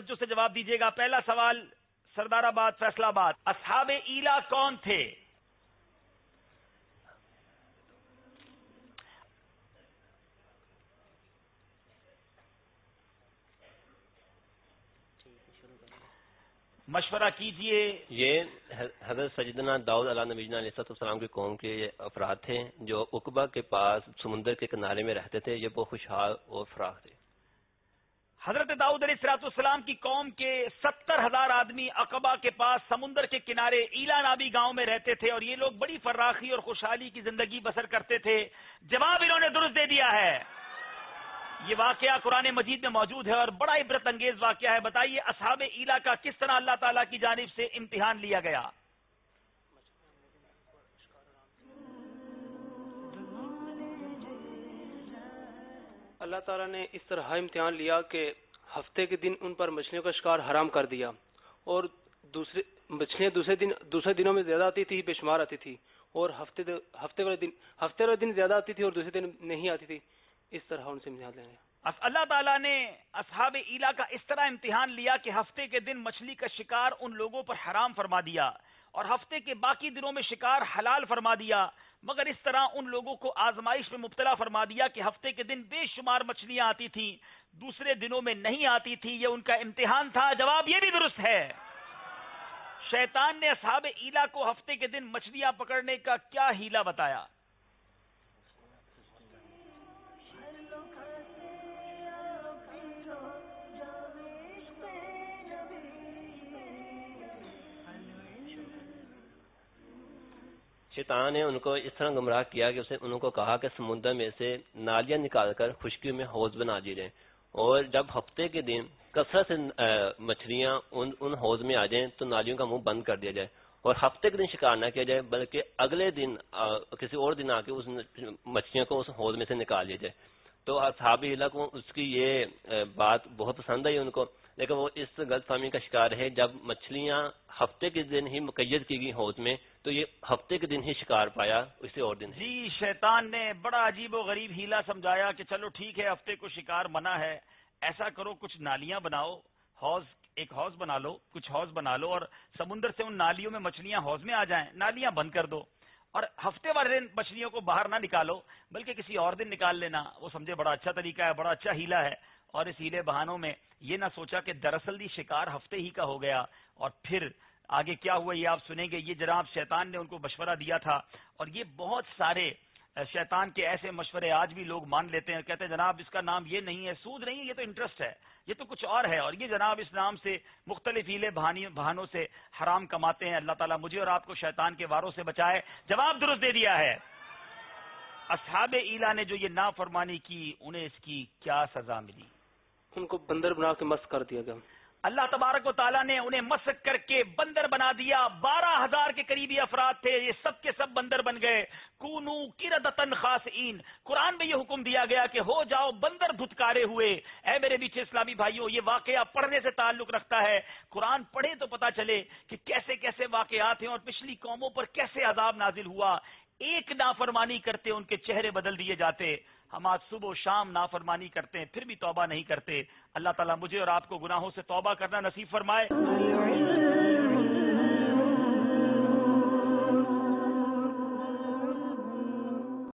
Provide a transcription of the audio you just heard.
توجہ سے جواب دیجیے گا. پہلا سوال سردار آباد فیصلہ آباد. اصحاب ایلا کون تھے؟ مشورہ کیجئے. یہ حضرت سیدنا داؤد علیہ نبینا علیہ السلام کی قوم کے افراد تھے جو عقبہ کے پاس سمندر کے کنارے میں رہتے تھے. یہ بہت خوشحال اور فراخ تھے. حضرت داؤد علیہ السلام کی قوم کے 70,000 آدمی عقبہ کے پاس سمندر کے کنارے ایلا نابی گاؤں میں رہتے تھے اور یہ لوگ بڑی فراخی اور خوشحالی کی زندگی بسر کرتے تھے. جواب انہوں نے درست دے دیا ہے. یہ واقعہ قرآن مجید میں موجود ہے اور بڑا عبرت انگیز واقعہ ہے. بتائیے اصحاب ایلا کا کس طرح اللہ تعالیٰ کی جانب سے امتحان لیا گیا؟ اللہ تعالیٰ نے اس طرح امتحان لیا کہ ہفتے کے دن ان پر مچھلیوں کا شکار حرام کر دیا اور مچھلیاں دوسرے دنوں میں زیادہ آتی تھی، بے شمار آتی تھی، اور ہفتے والے دن زیادہ آتی تھی اور دوسرے دن نہیں آتی تھی. اس طرح ان سے امتحان لینا. اللہ تعالیٰ نے اصحاب ایلا کا اس طرح امتحان لیا کہ ہفتے کے دن مچھلی کا شکار ان لوگوں پر حرام فرما دیا اور ہفتے کے باقی دنوں میں شکار حلال فرما دیا، مگر اس طرح ان لوگوں کو آزمائش میں مبتلا فرما دیا کہ ہفتے کے دن بے شمار مچھلیاں آتی تھیں، دوسرے دنوں میں نہیں آتی تھی. یہ ان کا امتحان تھا. جواب یہ بھی درست ہے. شیطان نے اصحاب ایلا کو ہفتے کے دن مچھلیاں پکڑنے کا کیا ہیلا بتایا؟ شیطان نے ان کو اس طرح گمراہ کیا کہ اسے انہوں کو کہا کہ سمندر میں سے نالیاں نکال کر خشکی میں حوض بنا دی جائیں، اور جب ہفتے کے دن کثرت سے مچھلیاں ان حوض میں آ جائیں تو نالیوں کا منہ بند کر دیا جائے، اور ہفتے کے دن شکار نہ کیا جائے بلکہ اگلے دن کسی اور دن آ کے اس مچھلیوں کو اس حوض میں سے نکال لیا جائے. تو اصحاب ایلا کو اس کی یہ بات بہت پسند آئی ان کو، لیکن وہ اس غلط فہمی کا شکار ہے. جب مچھلیاں ہفتے کے دن ہی مقید کی گئی حوض میں تو یہ ہفتے کے دن ہی شکار پایا، اسے اور دن. جی شیطان نے بڑا عجیب و غریب ہیلا سمجھایا کہ چلو ٹھیک ہے ہفتے کو شکار منع ہے، ایسا کرو کچھ نالیاں بناؤ، ایک حوض بنا لو، کچھ حوض بنا لو اور سمندر سے ان نالیوں میں مچھلیاں حوض میں آ جائیں، نالیاں بند کر دو اور ہفتے والے دن مچھلیوں کو باہر نہ نکالو بلکہ کسی اور دن نکال لینا. وہ سمجھے بڑا اچھا طریقہ ہے، بڑا اچھا ہیلا ہے، اور اس ہیلے بہانوں میں یہ نہ سوچا کہ دراصل یہ شکار ہفتے ہی کا ہو گیا. اور پھر آگے کیا ہوا یہ آپ سنیں گے. یہ جناب شیطان نے ان کو مشورہ دیا تھا، اور یہ بہت سارے شیطان کے ایسے مشورے آج بھی لوگ مان لیتے ہیں، کہتے ہیں جناب اس کا نام یہ نہیں ہے، سود نہیں ہے، یہ تو انٹرسٹ ہے، یہ تو کچھ اور ہے، اور یہ جناب اس نام سے مختلف ہیلے بہانوں سے حرام کماتے ہیں. اللہ تعالیٰ مجھے اور آپ کو شیطان کے واروں سے بچائے. جواب درست دے دیا ہے. اصحاب ایلا نے جو یہ نافرمانی کی انہیں اس کی کیا سزا ملی؟ ان کو بندر بنا کے مسخ کر دیا گیا. اللہ تبارک و تعالیٰ نے انہیں مسخ کر کے بندر بنا دیا. 12,000 کے قریبی افراد تھے، یہ سب کے سب بندر بن گئے. کونو قردۃ خاسئین. قرآن میں یہ حکم دیا گیا کہ ہو جاؤ بندر دھتکارے ہوئے. اے میرے بیچے اسلامی بھائیوں، یہ واقعہ پڑھنے سے تعلق رکھتا ہے. قرآن پڑھے تو پتا چلے کہ کیسے کیسے واقعات ہیں اور پچھلی قوموں پر کیسے عذاب نازل ہوا. ایک نافرمانی کرتے ان کے چہرے بدل دیے جاتے. ہم آج صبح و شام نافرمانی کرتے ہیں پھر بھی توبہ نہیں کرتے. اللہ تعالیٰ مجھے اور آپ کو گناہوں سے توبہ کرنا نصیب فرمائے.